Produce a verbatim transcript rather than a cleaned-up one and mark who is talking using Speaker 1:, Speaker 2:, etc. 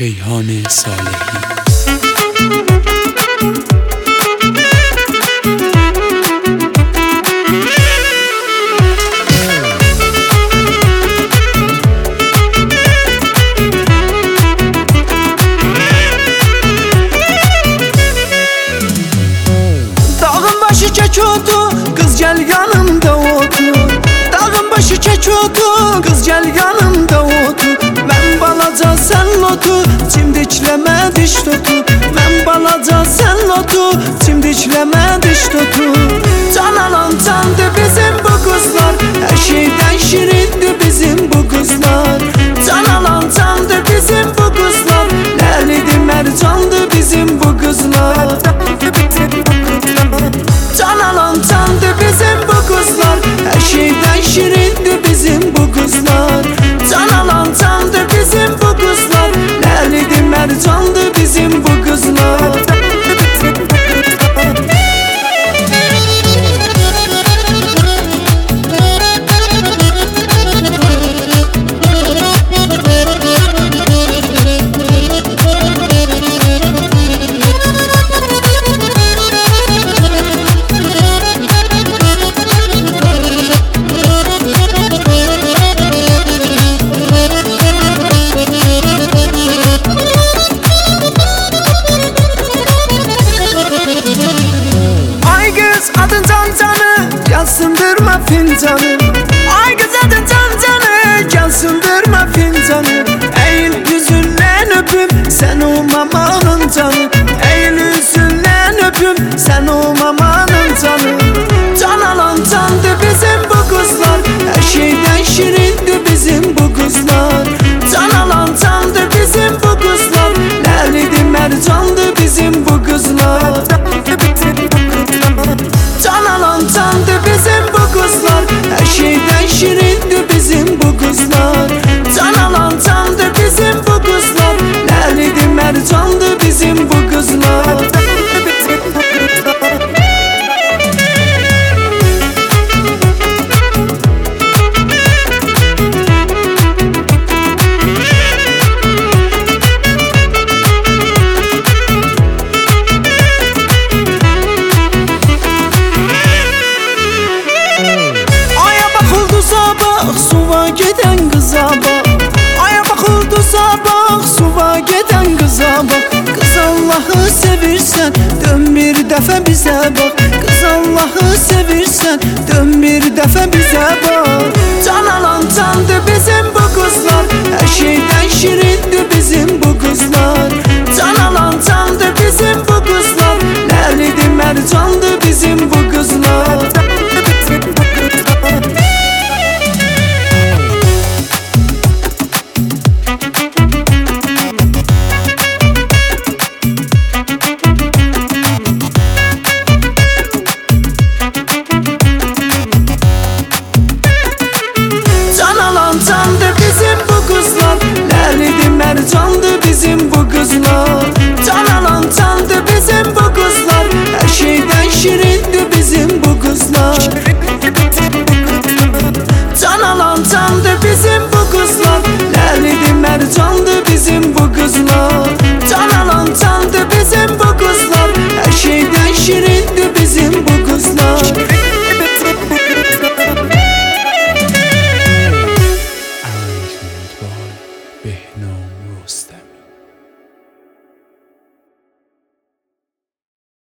Speaker 1: Şeyhane Salehi.
Speaker 2: Dağın başı çek otu, kız gel yanımda otur. Dağın başı çek otu, kız gel yanımda otur. Ben balaca sen lotu, çimdikleme diş tutu. Ben balaca sen lotu, çimdikleme diş tutu. Can alan candı bizim bu kızlar, her şeyden şirindi bizim bu kızlar. Can alan candı bizim bu kızlar, ləlidi mercandı bizim bu kızlar. Can alan candı bizim bu kızlar, her şeyden şirindi bizim bu kızlar. Can alan candı bizim bu kızlar, ləlidi mercandı bizim bu kızlar. Adın can canı, gel sındırma fincanı. Ay kız adın can canı, gel sındırma fincanı. Eğil yüzünden öpüm, sen o mamanın canı. Eğil yüzünden öpüm, sen o mamanın canı. Can alan candı bizim bu kızlar, her şeyden şirindi bizim bu kızlar. Can alan candı bizim bu kızlar, ləlidi mercandı bizim bu kızlar. Can alan candı bizim bu kızlar, her şeyden şirindi bizim bu kızlar. Can alan candı bizim bu kızlar, ləlidi mercandı bizim bu kızlar. Suva geden kıza bak, aya bakıldı sabah. Suva geden kıza bak. Kız Allah'ı sevirsen dön bir defa bize bak. Kız Allah'ı sevirsen dön bir defa bize bak.